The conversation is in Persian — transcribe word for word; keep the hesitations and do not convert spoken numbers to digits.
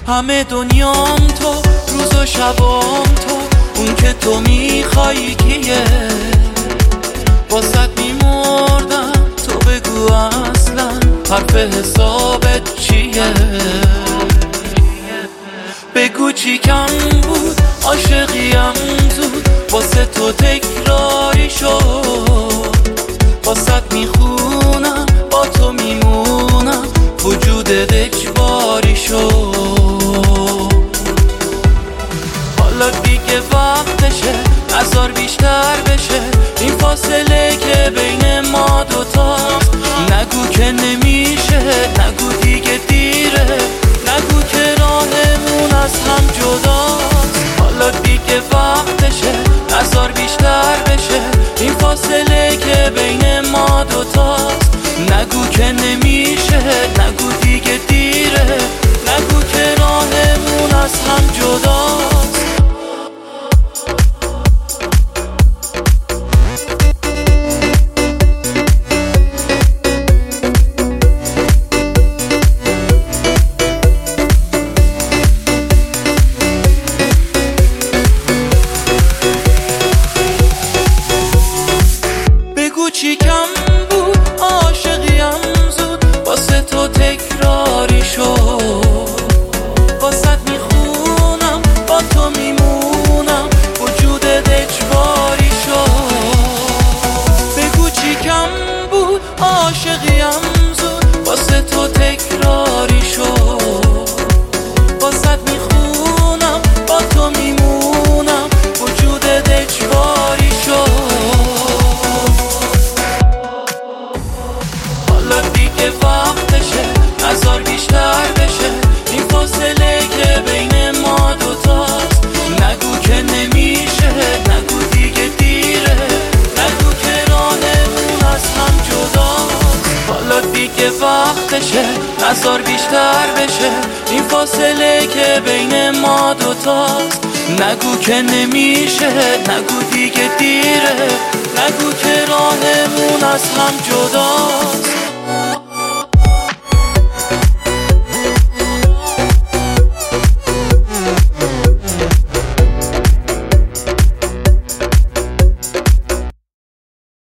همه دنیام تو، روز و شبام تو، اون که تو میخوایی کیه؟ واسط میمردم، تو بگو اصلا حرف حسابت چیه؟ بگو چی کم بود، عاشقیم زود واسه تو تکراری شد. واسط میخونم، با تو میمونم، وجودت اجباری شد. حالا دیگه وقتشه، نذار بیشتر بشه این فاصله که بین ما دوتاست. نگو که نمیشه، نگو دیگه دیره، نگو که راهمون از هم جداست. حالا دیگه وقتشه، نذار بیشتر بشه این فاصله که بین ما دوتاست. نگو که نمیشه، نگو دیگه دیره، نگو که راهمون از هم جداست. چی کم بود، عاشقیم زود واسه تو تکراری شد. واسط میخونم، با تو میمونم، وجودت اجباری شد. بگو چی کم بود، عاشقیم زود واسه تو تکراری شد. واسط میخونم، با تو میمونم، وجودت اجباری شد. دیگه وقتشه، نذار بیشتر بشه این فاصله که بین ما دوتاست. نگو که نمیشه، نگو دیگه دیره، نگو که راهمون از هم جداست. حالا دیگه وقتشه، نذار بیشتر بشه این فاصله که بین ما دوتاست. نگو که نمیشه، نگو دیگه دیره، نگو که راهمون از هم جداست.